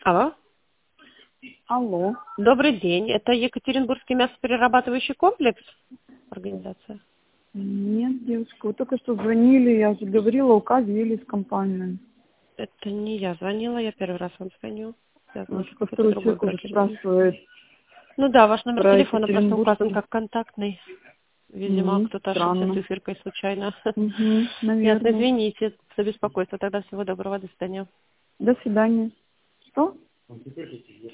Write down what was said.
Алло. Алло. Добрый день. Это Екатеринбургский мясоперерабатывающий комплекс? Организация. Нет, девушка, вы только что звонили, я уже говорила, указывали с компанией. Это не я звонила, я первый раз вам звоню. Я знаю, что Что какой-то второй другой человек уже брокер звонит. спрашивает Ну да, ваш номер про телефона просто указан Екатеринбургский. как контактный. Видимо, кто-то ошибся Странно. циферкой случайно. Угу, Ясно, наверное. извините за беспокойство. Тогда всего доброго, до свидания. До свидания. Что?